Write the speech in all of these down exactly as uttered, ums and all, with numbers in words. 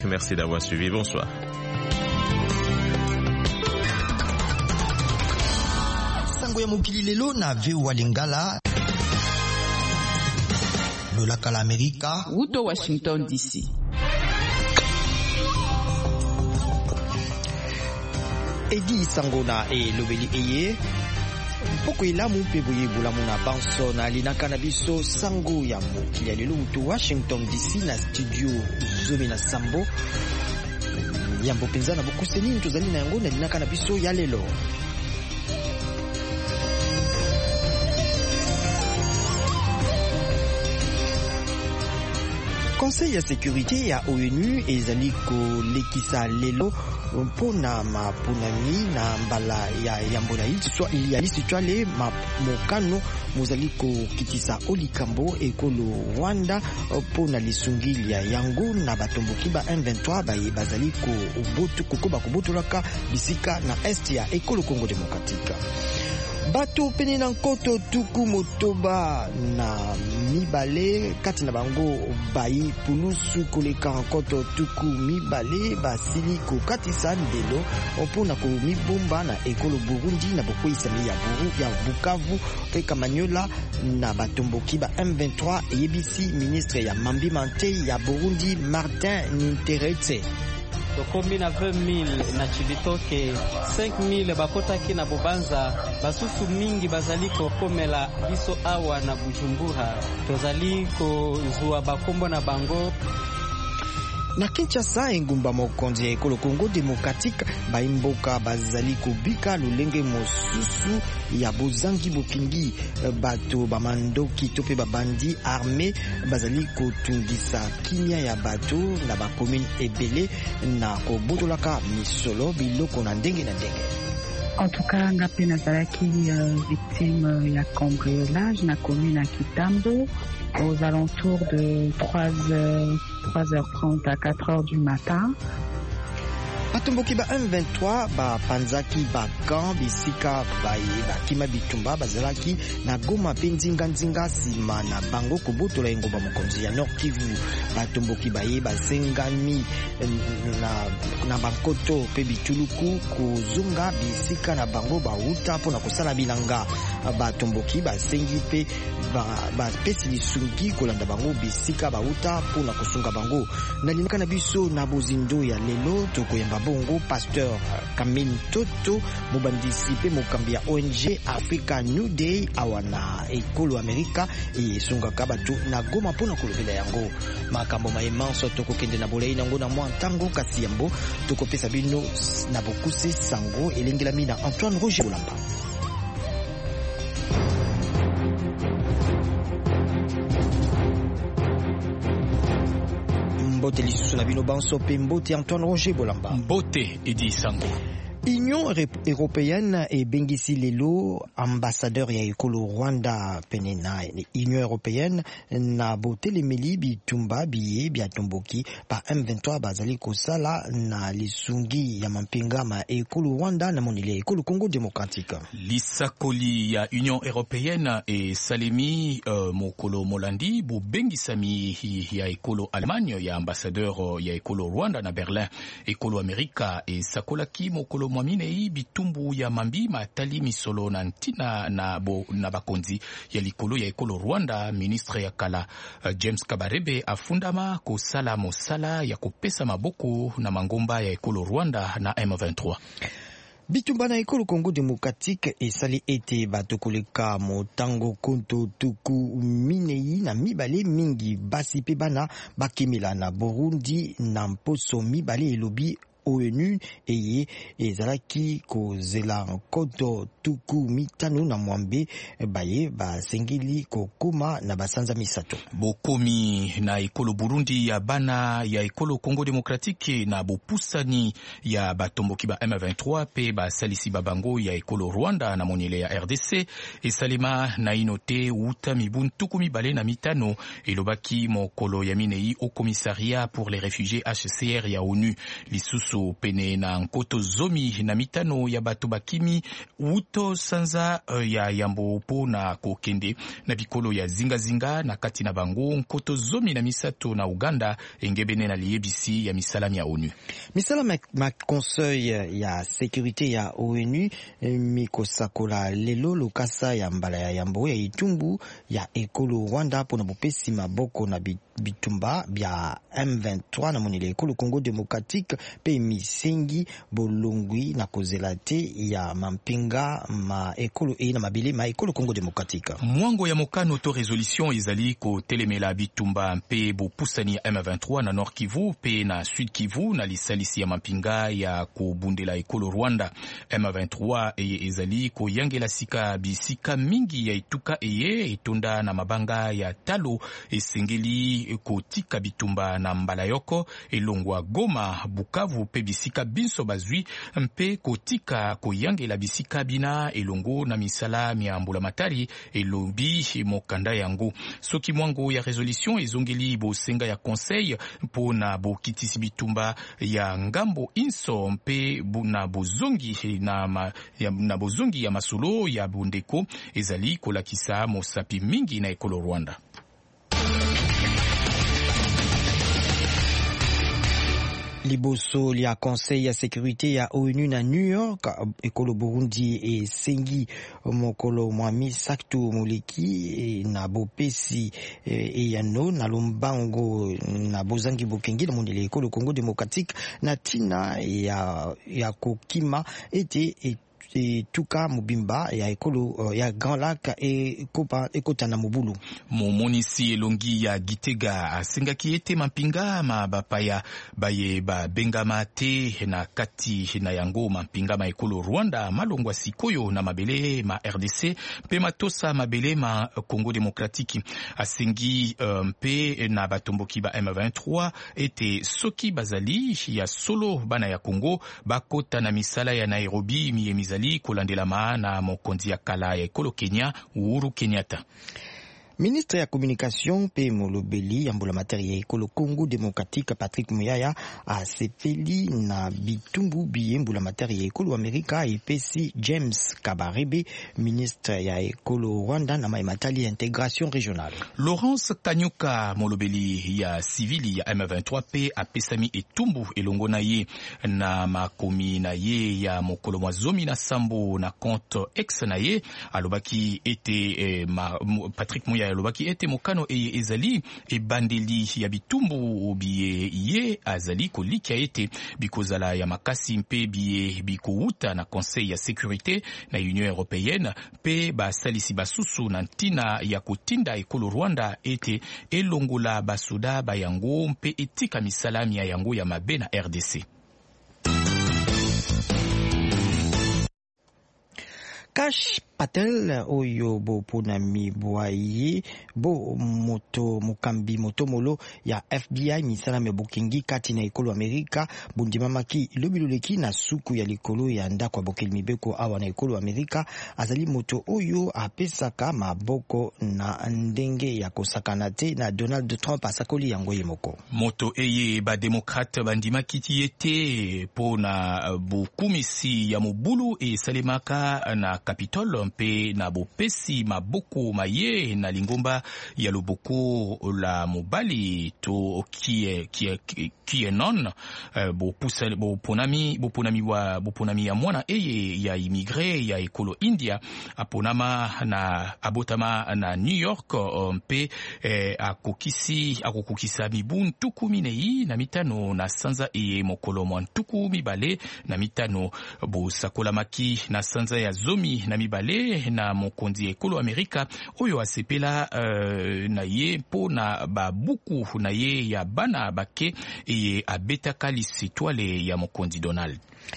Merci d'avoir suivi. Bonsoir. Sango ya mokili lelo na V O A Lingala. Lolaka la Amerika. Wuto Washington D C. Edi sango na e lobeli eye. Poko ilamu pe boye bulamu na banso na linaka na biso sango ya mokili ya lelo wuto Washington D C na studio zomi na sambo. Yambo penza na bokuseni tozali na yango na linaka na biso ya lelo. Conseil ya sécurité ya O N U ezali kolekisa lelo mpona mapunami na mbala ya yambona ya lisitwale mokano mozali kokitisa olikambo ekolo Rwanda mpona lisungili ya yango na batomboki ba M vingt-trois baye bazali ko ubotu kokoba kubotolaka bisika na est ya ekolo Congo démocratique. Bato pene na nkoto tuku motoba na mibale kati na bango bayi pulusu koleka nkoto tuku mibale basili kokatisa ndelo opona ko mibomba na ekolo Burundi na bokoisami ya Buru ya Bukavu pe Kamanyola na batomboki ba M vingt-trois yebisi ministre ya Mambi Mante ya Burundi Martin Ninteretse. Tokomi na vingt mille na Chibitoke, cinq mille bakotaki na Bobanza, basusu mingi bazali kokomela biso awa na Bujumbura. Tozali kozwa bakombo na bango. Na Kinshasa engumba mokonzi ya ekolo Congo démocratique baimboka bazali kubika lulenge mosusu ya bozangi bokingi bato bamandoki tope babandi armé bazali kotungisa kinya ya bato na ba commune ebele na kobotolaka misolo biloko na ndenge na ndenge. En tout cas, ngape nazalaki euh, victime ya cambriolage na commune à Kitambo aux alentours de trois heures trente à quatre heures du matin. Batomboki ba M vingt-trois ba panzaki ba kan bisika baye bakima bitumba bazalaki na Goma penzinga nzinga sima na bango kobotola engomba mokonzi ya Nord Kivu. Batomboki baye basengami na na bankoto pe bituluku kuzunga bisika na bango ba uta pona kosala bilanga. Batomboki basengi pe ba ba pesi lisungi kolanda bango bisika ba uta pona kusunga bango. Na linaka na biso na bozindo ya lelo tokoyamba bongo pasteur Kamine Toto mobandisi pe mokambi ya O N G Africa New Day awana ekolo Amerika esungaka bato na Goma pona kolobela yango makambo maemanso tokokende na bolei nango na mwa ntango kasi yambo tokopesa bino na bokuse sango elengelami na Antoine Roger Olamba. Mbote lisusu na bino banso pe mbote Antoine Roger Bolamba. Mbote Edi Sango. Union européenne et bengisi lelo ambassadeur ya ekolo Rwanda penena Union européenne na botele meli bitumba biye bya tomboki pa M vingt-trois bazali kosala na lisungi ya mampinga ma ekolo Rwanda na monile ekolo Congo démocratique. Lisakoli ya Union européenne et Salemi uh, mokolo Molandi bu bengisami ya ekolo Allemagne ya ambassadeur ya ekolo Rwanda na Berlin ekolo Amerika et sakolaki mokolo Mwaminei bitumbu ya mambi matali misolo na ntina na, bo, na bakonzi ya likolo ya ekolo Rwanda. Ministre ya kala uh, James Kabarebe afundama kosala mosala ya kopesa maboko na mangomba ya ekolo Rwanda na M vingt-trois. Bitumba na ekolo Congo démocratique esali ete batokoleka motango konto tuku minei na mibale mingi basi pe bana bakimela na Burundi na mposo mibale elobi O N U eye ezalaki kozela nkoto tuku mitano na mwambe baye basengeli kokoma na basanza misato. Bokomi na ekolo Burundi ya bana ya ekolo Congo démocratique na bopusani ya batomboki ba M vingt-trois pe basalisi babango ya ekolo Rwanda na monyele ya R D C esalema na inote uta mibuntuku mibale na mitano elobaki mokolo ya minei au commissariat pour les réfugiés H C R ya O N U lisusu liboso pene na nkoto zomi na mitano ya bato bakimi uto sanza uh, ya yambo po na kokende na bikolo ya zingazinga na kati na bango nkoto zomi na misato na Uganda engebene na liyebisi ya misalami ya ONU. Misala ma conseil ya sécurité ya ONU mikosakola lelo lokasa ya mbala ya yambo ya itumbu ya ekolo Rwanda pona bopesi maboko na bitumba bya M vingt-trois na monile ekolo Congo Démocratique pe misengi bolongwi na kozela te ya mampinga ma ekolo e na mabele ma ekolo Congo Démocratique. Mwango ya mokano to resolution ezali ko telemela bitumba mpe bopusani ya M vingt-trois na Nord Kivu pe na Sud Kivu na lisalisi ya mampinga ya kobundela ekolo Rwanda. M vingt-trois eye ezali ko yangela sika bisika mingi ya ituka eye etonda na mabanga ya talo esengeli kotika bitumba na Mbalayoko elongwa Goma Bukavu pe bisika binso bazwi mpe kotika koyangela bisika bina elongo na misala mia mbulamatari elobi mokanda yango. Soki mwango ya resolution ezongeli bosenga ya conseil mpona bokitisi bitumba ya ngambo inso mpe na bozongi na, ma, ya, na bozongi ya masolo ya bondeko ezali kolakisa mosapi mingi na ekolo Rwanda. Liboso lia conseil ya sécurité ya ONU na New York ekolo Burundi e sengi mokolo mwami saktu moleki na bopesi e yano na lombango na bozangi bokengi na mondele ekolo Congo Démocratique na tina ya ya kokima ete et E tuka mubimba ya ekolo uh, ya Grand Lac e kopa ekota na mobulu. Momonisi elongi ya Gitega asengaki ete mampinga ma bapaya baye ba bengama te na kati na yango mampinga ma ekolo Rwanda malongwa sikoyo na mabele ma R D C pe matosa mabele ma Congo Démocratique. Asengi mpe um, na batomboki ba M vingt-trois ete soki bazali ya solo bana ya Congo bakota na misala ya Nairobi miye mizali kolandela maana mokonzi ya kala ya ekolo Kenya Uhuru Kenyatta. Ministre ya communication pe molobeli ya mbula materi ya ekolo Congo Démocratique Patrick Muyaya a sepeli na bitumbu biye mbula materi ya ekolo Amerika epesi James Kabarebe ministre ya ekolo Rwanda na maimatali ya intégration régionale. Laurence Kanyuka molobeli ya civili ya M vingt-trois pe apesami etumbu elongo na ye na makomi na ye ya mokolo mwazomi na sambo na compte X na ye alobaki ete eh, ma, Patrick Muyaya alobaki ete mokano eye ezali ebandeli ya bitumbu biye ye azali kolikia ete bikozala ya makasi mpe biye bikouta na conseil ya sécurité na Union européenne pe basalisi basusu na ntina ya kotinda ekolo Rwanda ete elongola basoda bayango mpe etika misalami ya yango ya mabe na R D C. Kash Patel oyo bo ponami boaye bo moto mukambi moto molo ya F B I misala me bokengi kati na ekolo Amerika bundimamaki lobiloleki na suku ya likolo ya ndako ya bokeli mibeko awa na ekolo Amerika azali moto oyo apesaka maboko na ndenge ya kosakana te na Donald Trump asakoli yango ye moko. Moto eye ba demokrate bandimaki tiete pona bukumisi ya mobulu e salemaka na Capitole mpe na bopesi maboko maye na lingomba ya loboko la mobali to kie kie kie non uh, bo pusa bo ponami bo ponami wa bo ponami ya mwana eye ya immigré ya ekolo India aponama na abotama na New York mpe eh, akokisi akokukisa mibuntu kumi nei na mitano na sanza eye mokolo mwantuku mibale na mitano bo sakola maki na sanza ya zomi na mibale na mokonzi ekolo Amerika oyo asepela uh, na ye po na babuku na ye ya bana bake eye abetaka lisitwale ya mokonzi Donald.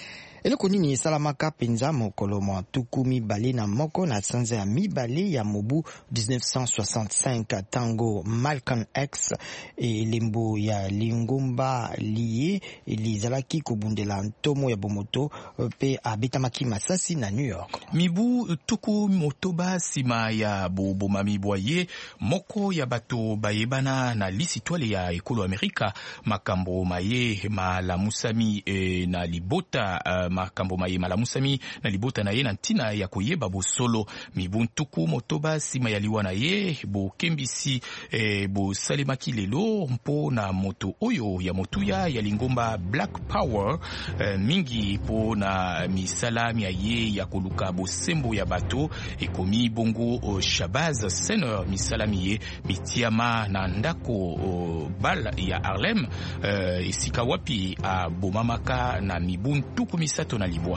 eloko nini esalamaka penza mokolo mwa tuku mibale na moko na sanza ya mibale ya mobu dix-neuf cent soixante-cinq tango Malcolm X elembo ya lingomba liye elizalaki kobundela ntomo ya bomoto pe abetamaki masasi na New York. Mibu tuku motoba sima ya bobomami bwaye moko ya bato bayebana na lisitwale ya ekolo Amerika makambo maye malamusami e, na libota uh, makambo maye malamusami na libota na ye na ntina ya koyeba bosolo mibu tuku motoba sima ya liwa na ye bo kembisi e, bo salemaki lelo mpo na moto oyo ya motuya ya lingomba Black Power e, mingi po na misalami ya ye ya koluka bosembo ya bato ekomi bongo o Shabazz Senor misalami ye mitiama na ndako o bal ya Harlem e, esika wapi a bomamaka na mibu tuku misato na libwa.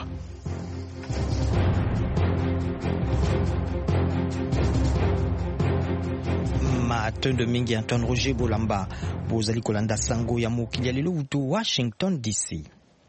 Matondo mingi Antoine Roger Bolamba bozali kolanda sango ya mokili ya lelo utu Washington D C.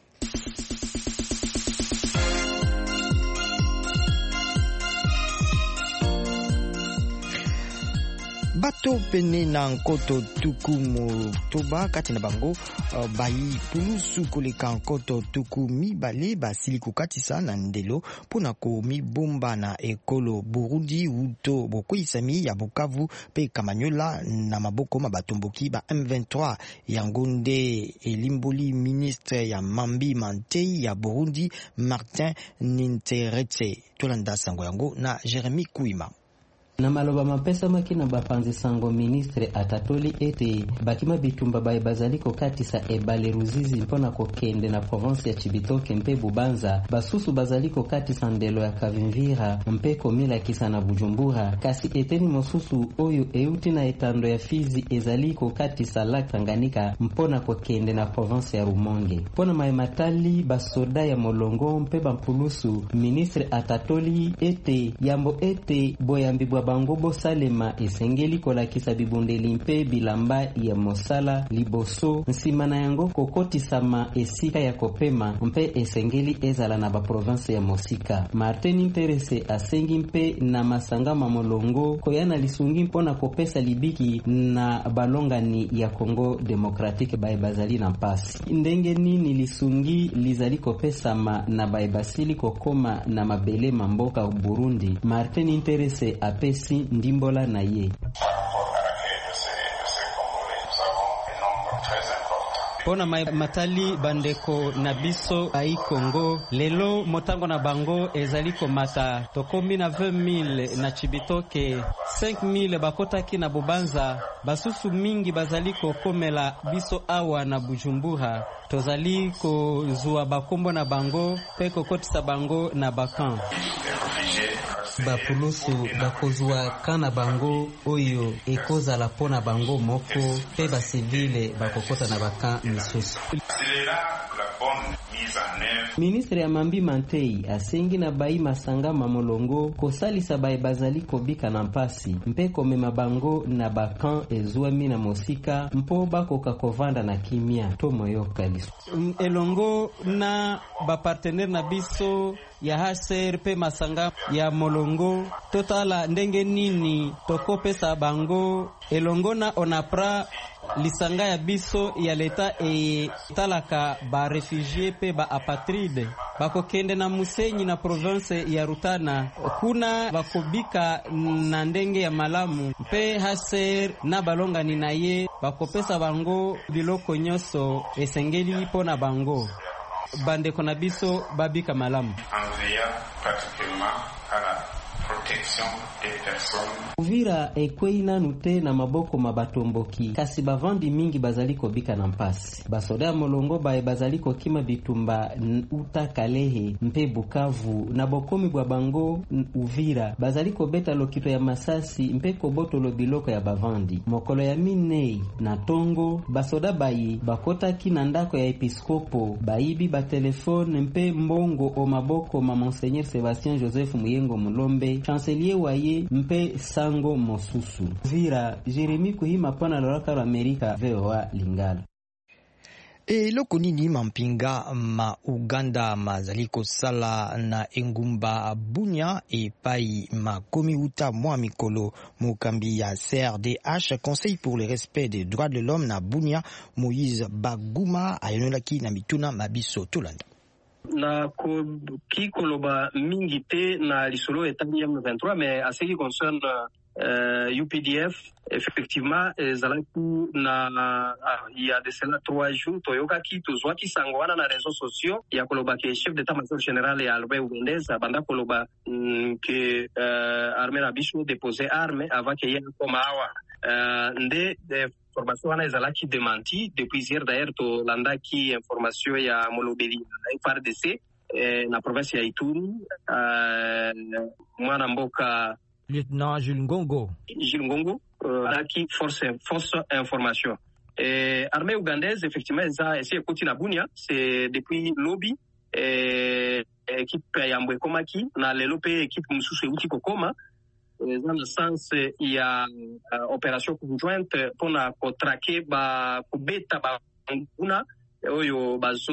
Bato pene na nkoto tuku motoba kati na bango uh, bayi pulusu koleka nkoto tuku mibale basili kokatisa na ndelo pona ko mibomba na ekolo Burundi uto bokoisami ya Bukavu pe Kamanyola na maboko mabatomboki ba M vingt-trois yango nde elimboli ministre ya Mambi Mantei ya Burundi Martin Ninteretse. Tolanda sango yango na Jeremy Kuima. Na maloba mapesa makina bapanzi sango ministre atatoli ete bakima bitumba baye bazaliko katisa ebale Ruzizi mpona kokende na province ya Chibitoke mpe Bubanza basusu bazaliko katisa ndelo ya Kavimvira mpe komila kisa na Bujumbura kasi eteni mosusu oyo euti na etando ya Fizi ezaliko katisa Lac Tanganyika mpona kokende na province ya Rumonge mpona maematali basoda ya Molongo mpe bampulusu ministre atatoli ete yambo ete boyambi bango bosalema esengeli kolakisa bibundeli mpe bilamba ya mosala liboso nsima na yango kokotisama esika ya kopema mpe esengeli ezala na ba province ya Mosika. Martin Interese asengi mpe na masanga mamolongo koyana lisungi mpona kopesa libiki na balongani ya Congo Democratique baibazali na mpasi. Ndenge nini lisungi lizali kopesama na baibasili kokoma na mabele mamboka Burundi. Martin Interese apesi ndimbola na ye. Pona matali bandeko na biso ai Congo lelo motango na bango ezaliko mata tokomi na vingt mille na Chibitoke cinq mille bakotaki na Bubanza basusu mingi bazaliko komela biso awa na Bujumbura tozali ko zuwa bakombo na bango pe kokotisa bango na bakan bapulusu bakozwa kana bango oyo ekozala pona bango moko pe basivile bakokota na baka misusu. Ministre ya Mambi Mantei asengi na bayi masanga mamolongo kosalisa bayi bazali kobika na mpasi mpe komema bango na bakan ezuami na Mosika mpo bakoka kovanda na kimia to moyoka lisu. Elongo na bapartenere na biso ya H C R pe masanga ya molongo totala ndenge nini tokopesa bango elongo na onapra lisanga ya biso ya leta e talaka ba refugie pe ba apatride bakokende na Musenyi na province ya Rutana kuna bakobika na ndenge ya malamu pe H C R na balongani na ye bakopesa bango biloko nyoso esengeli pona bango bandeko na biso babika malamu. Uvira ekwei nanu te na maboko mabatomboki kasi bavandi mingi bazaliko bika na mpasi basoda molongo bae bazaliko kima bitumba uta Kalehe mpe Bukavu na bokomi bwa bango Uvira bazaliko beta lokito ya masasi mpe koboto lo biloko ya bavandi mokolo ya minei na Tongo basoda bayi bakotaki na ndako ya episkopo baibi ba telefone mpe mbongo o maboko ma Monseigneur Sébastien Joseph Muyengo Mulombe chancelier waye mpe sango mosusu. Vira Jeremy Kuhima pana loraka la Amerika V O A Lingala. eloko nini mampinga ma Uganda mazali kosala na engumba Bunia epai makomi uta mwa mikolo mokambi ya C R D H Conseil pour le respect des droits de l'homme na Bunia Moïse Baguma ayonelaki na mituna mabiso tolanda na ki koloba mingi te na lisolo etani M vingt-trois, mais à ce qui concerne euh, U P D F, effectivement, zalaki na il y a de cela trois jours toyoka ki tozwa ki sangwana na réseaux sociaux ya koloba ke chef d'état-major général ya Albert Ugandez abanda koloba mm, que euh, armée na biso déposer arme avant que yé koma awa euh, nde de information wana ezalaki démenti depuis hier d'ailleurs to landaki information ya molobeli F R D C eh, na province ya Ituri euh, mwana mboka Lieutenant Jules Ngongo Jules Ngongo euh, qui force force information et armée ougandaise effectivement ça c'est côté na Bunia c'est depuis lobby et équipe ya Mbwekomaki na lelo pe équipe mususu uti kokoma dans le sens il y a uh, opération conjointe pour na traquer ba kubeta ba nguna oyo bazo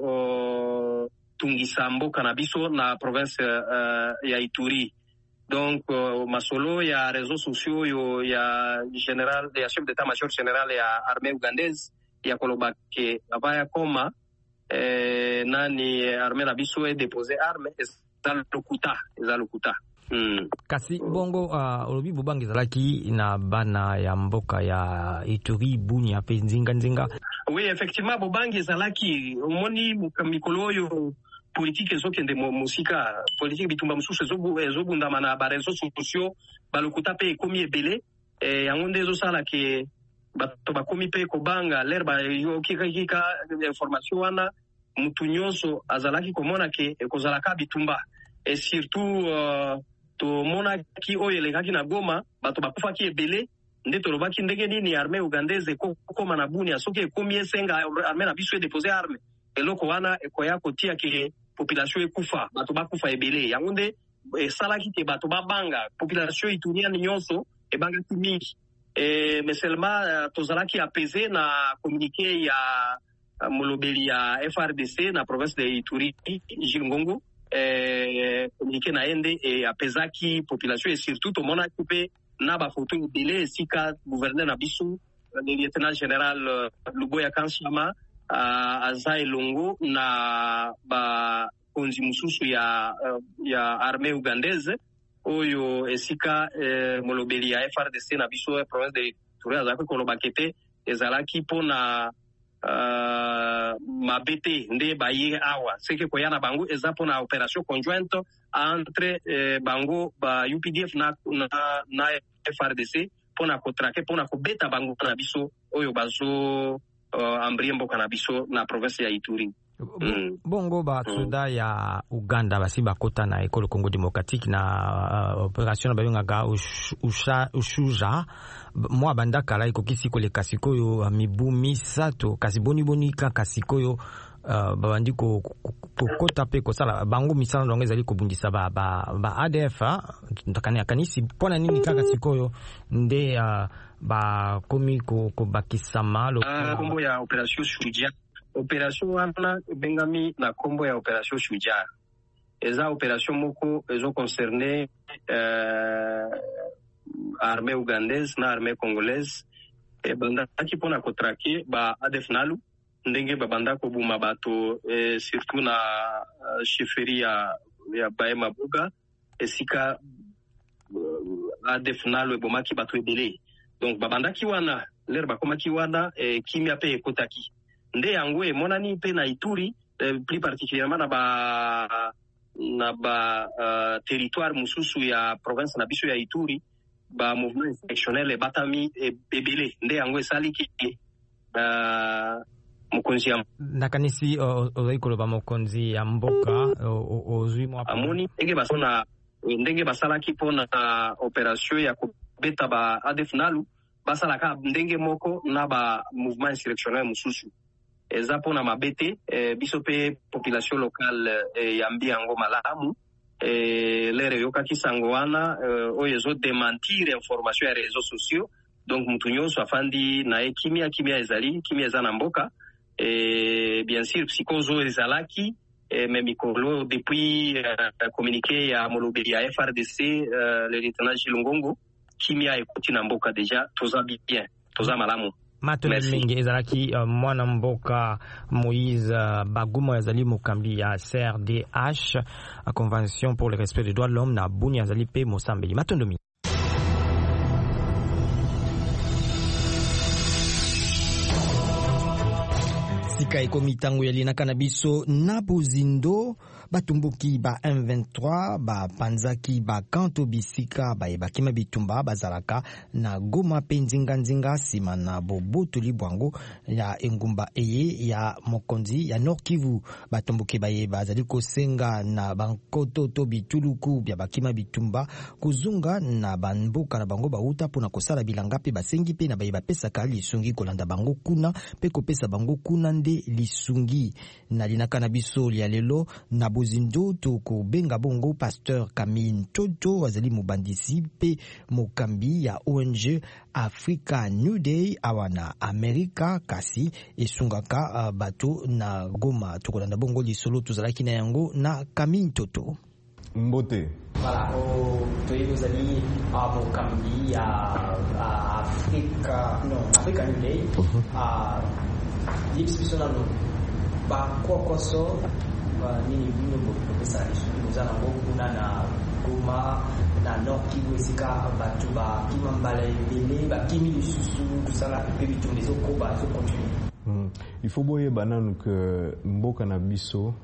uh, tungisa mboka na biso na province uh, ya Ituri. Donc uh, masolo ya réseaux sociaux yo ya général ya chef d'état-major général ya armée ougandaise ya koloba ke abaya koma eh, nani armée na biso e déposer arme ezalokuta ezalokuta Mm. Kasi bongo uh, olobi bubangi zalaki na bana ya mboka ya Ituri Bunia pe nzinga nzinga. Oui, effectivement bubangi zalaki omoni mikolo yo politique ezokende musika politique bitumba mususu ezobu ezobundama na ba réseaux sociaux balokuta pe ekomi ebele e yango nde ezosala ke bato bakomi pe kobanga lerba yo kika kika information wana mutu nyonso azalaki komona ke ekozalaka bitumba et surtout uh, to mona ki oyo elekaki na Goma bato bakufaki ebele nde tolobaki ndenge nini armée ougandaise kokoma na Bunia soki ekomi esenga armée na biso déposer arme eloko wana ekoya kotia ke population ekufa bato bakufa ebele yango nde esalaki te bato babanga population ituniani nyonso ebangaki mingi e, mais seulement uh, tozalaki apaiser na communiqué ya uh, molobeli ya F R D C na province de Ituri Jules Ngongo eh communiqué na ende et apesaki population et surtout to mona coupé na ba photo délai sika gouverneur na biso le lieutenant général uh, Luboya Kanshama uh, Azai Longo na ba konzi mususu ya uh, ya armée ougandaise oyo esika eh, molobeli ya F R D C na biso e province de Ituri azaka koloba kete ezalaki pona Uh, mabete nde baye awa seke koyana bango ezapo na opération conjointe entre eh, bango ba U P D F na na, na F R D C pona kotrake pona kobeta bango na biso oyo bazo uh, ambrie mboka na biso na province ya Ituri. Mm. Bongo ba soda mm. ya Uganda basi bakota na ekolo Congo démocratique na uh, opération na bayonga usha ushuja mwa banda kala ikokisi kole kasikoyo uh, mibu misato kasi boni boni ka kasikoyo uh, babandi ko kokota pe ko sala bango misala ndongo ezali kobundisa ba ba, ba A D F ndakani akanisi pona nini ka kasikoyo nde uh, ba komi ko ko bakisama lo uh, kombo ya opération Shuja. Opération wana bengami na kombo ya opération Shuja. Eza opération moko ezo concerné euh, armée ougandaise na armée congolaise e banda ki pona kotrake ba A D F nalu ndenge ba banda ko buma bato e surtout na uh, chefferie ya ya Baema Buga esika uh, A D F nalu e bomaki bato ebele. Donc ba banda ki wana ler ba komaki wana e kimia pe ekotaki nde yango emonani pe na Ituri eh, plus particulièrement na ba na ba uh, territoire mususu ya province na biso ya Ituri ba mouvement insurrectionnel batami e ebele nde yango esali ki uh, mokonzi ya nakanisi ozaikolo ba mokonzi ya mboka ozwi mwa amoni ndenge basona ndenge basalaki pona uh, opération ya kobeta ba A D F nalu basalaka ndenge moko na ba mouvement insurrectionnel mususu eza pona mabete eh, biso pe population locale eh, yambi yango malamu eh, lere yokaki sango wana eh, oyo ezo démentir information ya réseaux sociaux donc mutu nyonso afandi na ye kimia kimia ezali kimia eza na mboka et bien sûr psychozo ezalaki mais mikolo depuis euh, communiqué à Molobe ya F R D C euh, le lieutenant Gilongongo kimia ekoti na mboka déjà toza bien toza malamu. Matoni mingi ezalaki uh, mwana mboka Moïse uh, Baguma yazali mokambi ya C R D H, uh, Convention pour le respect des droits de l'homme na Bunia yazali pe Mosambeli. Matondomi. Sika ekomi tango yalinaka na biso na bozindo batumbuki ba M vingt-trois ba panzaki ba kanto bisika ba ebakima bitumba bazalaka na Goma penzinga nzinga sima na bobotoli bwango ya engumba eye ya mokonzi ya Nord Kivu. Batumbuki baye bazali kosenga na bankoto to bituluku bya bakima bitumba kuzunga na banboka na bango bauta pona kosala bilanga pe basengi pe na baye bapesaka lisungi kolanda bango kuna pe kopesa bango kuna nde lisungi na linaka na biso ya lelo na bozindo to ko benga bongo Pasteur Camille Toto wazali mubandisi pe mokambi ya O N G Africa New Day awana Amerika kasi esungaka uh, bato na Goma tokolanda bongo lisolo tozalaki na yango na Camille Toto Mbote. Voilà, au toyebi ozali mokambi ya Africa non Africa New Day a yebisi biso nano bakokoso nini bino bopesa lisungi oza nango kuna na Goma na Nord Kivu esika bato bakima mbala ebele bakimi lisusu tosala mpe bitumba ezokoba ezocontinue. Il faut boyeba nanu ke mboka na biso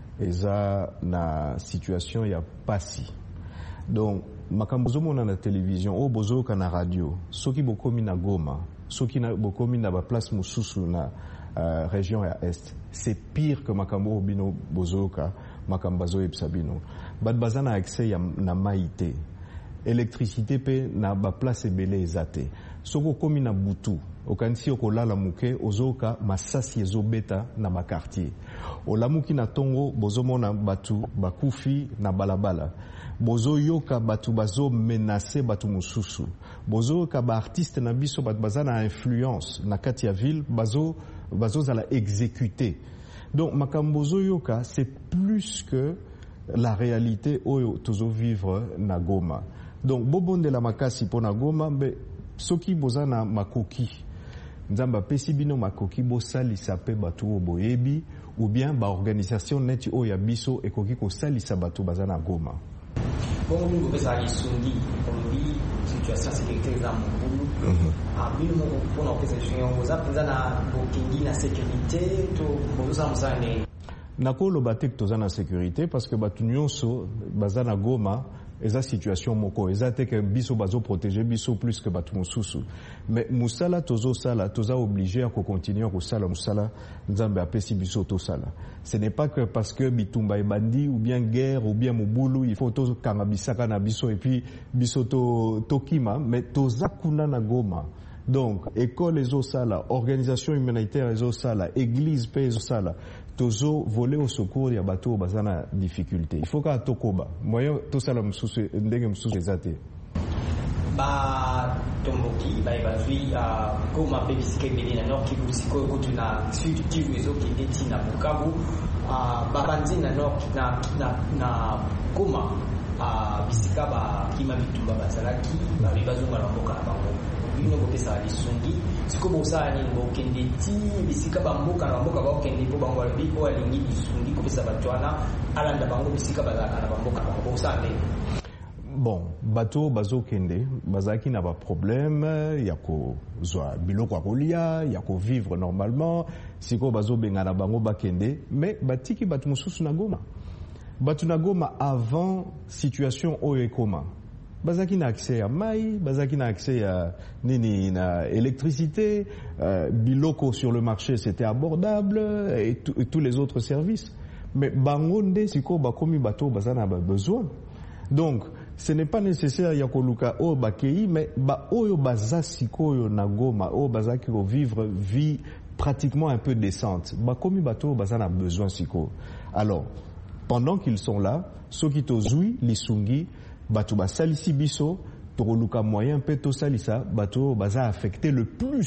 eza na situation ya pasi. Donc makambo zomona na télévision o bozoka na radio soki bokomi na Goma soki na bokomi na ba place mususu na uh, région ya est c'est pire que makambo bino bozoka makambo zo ebsabino bad bazana accès ya na maite électricité pe na ba place ebele ezate soko komi na butu okanisi okolala muke ozoka masasi ezobeta na makartier olamuki na tongo bozomona batu bakufi na balabala bozo yoka batu bazo menacer batu mususu bozo yoka ba artiste na biso batu bazana influence na kati ya ville bazo bazo zala exécuter. Donc makambozo yoka c'est plus que la réalité oyo tozo vivre na Goma. Donc bobonde la makasi pona Goma be soki bozana makoki nzamba pesi bino makoki bo salisa pe batu boyebi ou bien ba organisation neti oyo ya biso ekoki ko salisa batu bazana Goma. Bon nous pesa lisungi olobi situation sécurité za mobulu a bino mo pona pesa lisungi oza penzana bokingi na sécurité to boza msane nakolo batek toza na sécurité parce que batu nyonso bazana Goma eza situation moko eza te que biso bazo protéger biso plus que batu mususu mais musala tozo sala toza obligé à continuer ko sala musala nzambe apesi biso to sala. Ce n'est pas que parce que bitumba ebandi ou bien guerre ou bien mobulu il faut to kanga bisaka na biso et puis biso to tokima mais toza kuna na Goma. Donc école ezo sala organisation humanitaire ezo sala église pe ezo sala tozo voler au secours ya bato bazana difficulté. Il faut ka tokoba moyen to sala mususu ndenge mususu ezate ba tomboki ba bazui a Goma pe bisike beli na Nord Kivu siko kutuna sud Kivu ezo kideti na Bukavu a babanzi na Nord na na na Goma a bisika ba kima bitumba bazalaki ba bazunga na mboka bango bino bopesa lisungi siko bosala ni bokende ti bisika bamboka na mboka bakende po bango bipo alingi lisungi kopesa batwana alanda bango bisika bazaka na bamboka bango bosala. Bon bato bazo kende bazaki na ba problème ya ko zwa biloko kolia ya ko vivre normalement siko bazo benga na bango bakende mais batiki batu mususu na Goma batu na Goma avant situation oyo ekoma bazaki na accès à mai, bazaki na accès à nini na électricité, euh, biloko sur le marché c'était abordable et, et tous les autres services. Mais bangonde siko bakomi bato bazana ba besoin. Donc ce n'est pas nécessaire yakoluka o bakei mais ba oyo baza sikoyo na Goma o bazaki ko vivre vie pratiquement un peu décente. Bakomi bato bazana besoin siko. Alors pendant qu'ils sont là, ceux qui tozui lisungi bato basalisi biso tokoluka moyen pe to salisa bato baza affecté le plus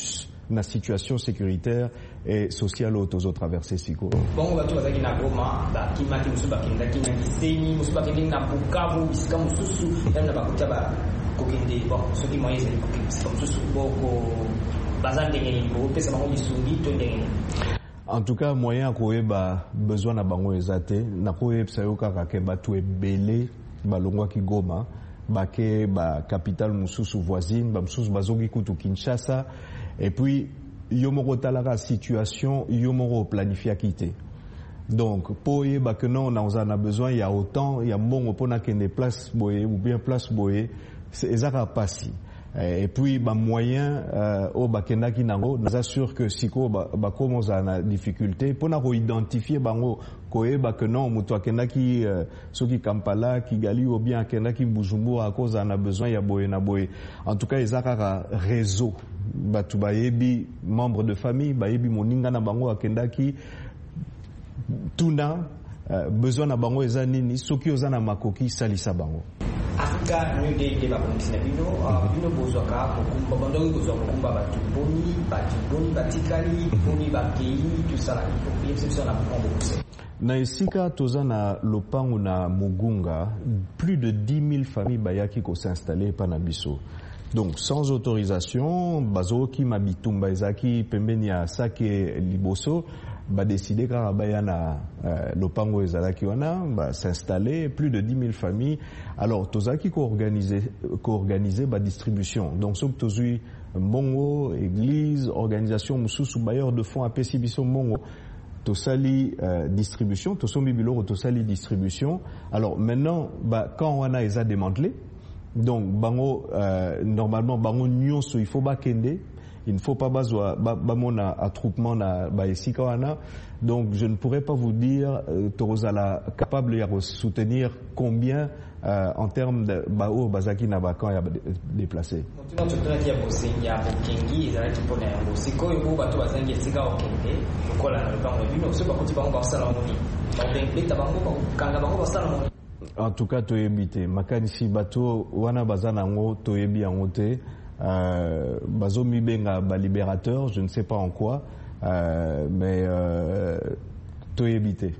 na situation sécuritaire et sociale aux traversées siko. Bon watu wazaki na Goma ba kimaki musuba kenda kina Gisenyi musuba kenda na Bukavu bisika mususu yana bakuta ba kokende bon soki moyens ni kokende mususu boko bazande ngeni bo pesa bango bisungi to ndenge. En tout cas moyen koyeba besoin na bango ezate na koyebsa yo kaka ke batu ebele balongwa ki Goma bake ba capitale mususu voisine ba mususu bazogi kutu Kinshasa et puis yomoko talaka situation yomoko planifier quitter. Donc pour yeba que non on a besoin il y a autant il y a mbongo pona kende place boye ou bien place boye c'est ezaka pasi. Et puis ba moyen euh, au bakenda ki nango nous assure que siko ba, ba commence na difficulté pona ko identifier bango koyeba que non mutu akenda ki euh, soki Kampala Kigali ou bien akenda ki Bujumbura à cause on a besoin ya boye na boye. En tout cas ezaka réseau batu bayebi membre de famille bayebi moninga na bango akenda ki tuna uh, besoin na bango eza nini soki oza na makoki salisa bango. Afrika New Day de bakomisi na bino bino bozwaka mokumba bandongi kozwa mokumba batu boni batu boni batikali boni bakei tusala yebisisa na mokumba kose. Na esika toza na lopango na Mugunga plus de dix mille familles bayaki ko s'installer pa na biso. Donc sans autorisation bazoki mabitumba ezaki pembeni ya Sake Liboso ba décider kaka baya na euh, lopango ezalaki wana ba s'installer plus de dix mille familles. Alors tozaki ko organiser ko organiser ba distribution. Donc sok tozui mbongo église organisation mususu bailleur de fonds apesi biso mbongo tosali euh, distribution tosombi biloko tosali distribution. Alors maintenant bah quand on a eza démantelé donc bango euh, normalement bango nyonso il faut ba kende. Il ne faut pas bazwa bamona attroupement na ba esika wana. Donc je ne pourrais pas vous dire euh, torozala capable ya soutenir combien euh, en termes de bao bazaki na bakan ya déplacer. En tout cas toyebite makanisi bato wana bazana ngo toyebi yango te. Euh, bazo mibenga ba libérateur je ne sais pas en quoi euh, mais euh, toyebite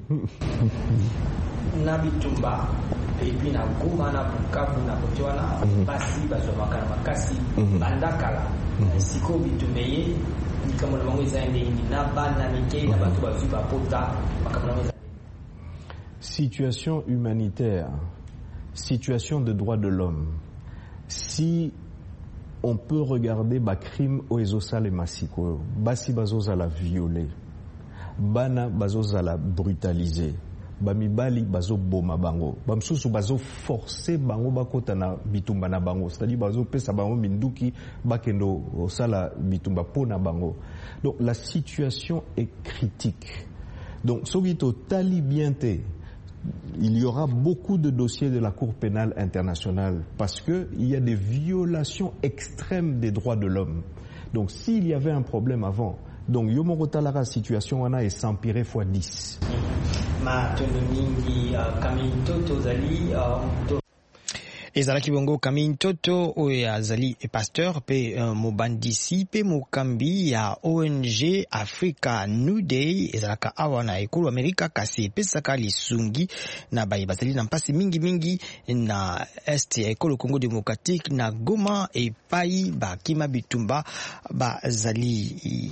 na bitumba et puis na Goma na Bukavu na Botswana basi bazo makana makasi bandakala siko bitumbeye ni kama bango ezande ni na bana mike na bato bazu ba pota makamana. Situation humanitaire, situation de droits de l'homme. Si on peut regarder ba crime o ezosala masiko basi bazoza la violer bana bazoza la brutaliser bamibali bazo boma bango bamsusu bazo forcer bango bakota na bitumba na bango c'est-à-dire bazo pesa bango minduki bakendo osala bitumba pona bango. Donc la situation est critique. Donc soki to tali bien te il y aura beaucoup de dossiers de la Cour pénale internationale parce que il y a des violations extrêmes des droits de l'homme. Donc s'il y avait un problème avant, donc yomoko talara situation wana est s'empirer fois dix. Ma tonomingi kamitoto zali ezalaki bongo Camille Toto oyo azali e pasteur pe uh, mobandisi pe mokambi ya O N G Africa New Day ezalaka awa na ekolo Amerika kasi epesaka lisungi na baye bazali na mpasi mingi mingi na est ya ekolo Congo Démocratique na Goma epai bakima bitumba bazali.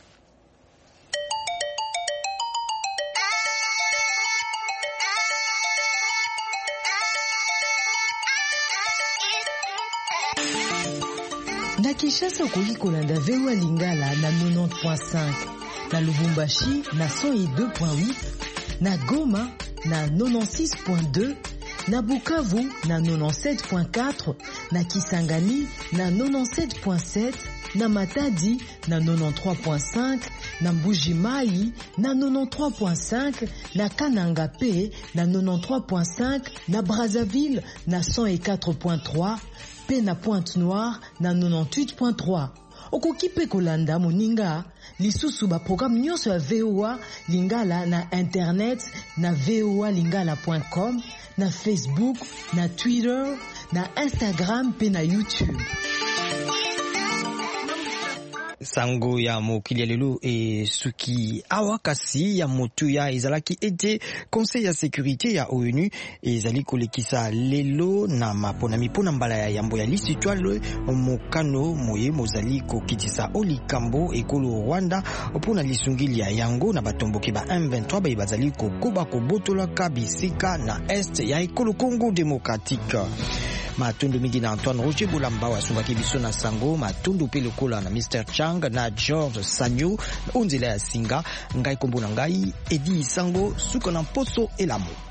Na Kinshasa okoki kolanda V O A Lingala na quatre-vingt-dix point cinq, na Lubumbashi na cent deux point huit, na Goma na quatre-vingt-six point deux, na Bukavu na quatre-vingt-dix-sept point quatre, na Kisangani na quatre-vingt-dix-sept point sept, na Matadi na quatre-vingt-treize point cinq, na Mbuji-Mayi na quatre-vingt-treize point cinq, na Kananga P na quatre-vingt-treize point cinq, na Brazzaville na cent quatre point trois, pe na Pointe-Noire na quatre-vingt-dix-huit point trois. Okoki pe kolanda moninga lisusu ba programme nyonso ya V O A Lingala na internet na v o a lingala point com, na Facebook, na Twitter, na Instagram pe na YouTube. sango ya mokili lelo e suki awa kasi ya motu ya ezalaki ete conseil ya sécurité ya O N U ezali kolekisa lelo na maponami mpona mbala ya yambo ya lisitwale mokano moye mozali kokitisa olikambo ekolo Rwanda mpona lisungili ya yango na batomboki ba M vingt-trois baye bazali kokoba kobotolaka bisika na est ya ekolo Congo démocratique. Matundu mingi na Antoine Roger Bolamba wasungaki biso na sango matundu pe lokola na mister Chang na George Sanyo onzela ya singa ngai kombo na ngai Edi Sango suka na poso elamu.